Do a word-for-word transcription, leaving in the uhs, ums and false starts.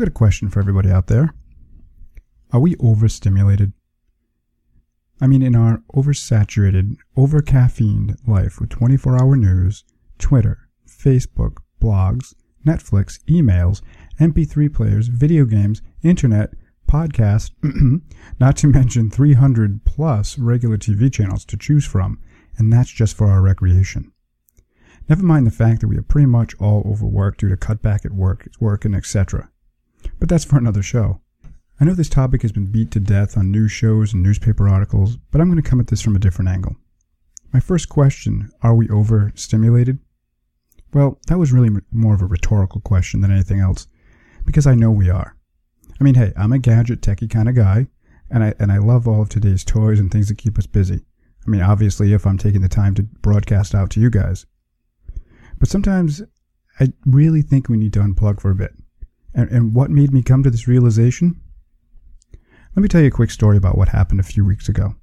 got a question for everybody out there. Are we overstimulated? I mean, in our oversaturated, over-caffeined life with twenty-four hour news, Twitter, Facebook, blogs, Netflix, emails, M P three players, video games, internet, podcasts, not to mention three hundred plus regular T V channels to choose from, and that's just for our recreation. Never mind the fact that we are pretty much all overworked due to cutback at work, work and et cetera. But that's for another show. I know this topic has been beat to death on news shows and newspaper articles, but I'm going to come at this from a different angle. My first question, are we overstimulated? Well, that was really more of a rhetorical question than anything else, because I know we are. I mean, hey, I'm a gadget techie kind of guy, and I and I love all of today's toys and things that keep us busy. I mean, obviously, if I'm taking the time to broadcast out to you guys. But sometimes I really think we need to unplug for a bit. And, and what made me come to this realization? Let me tell you a quick story about what happened a few weeks ago.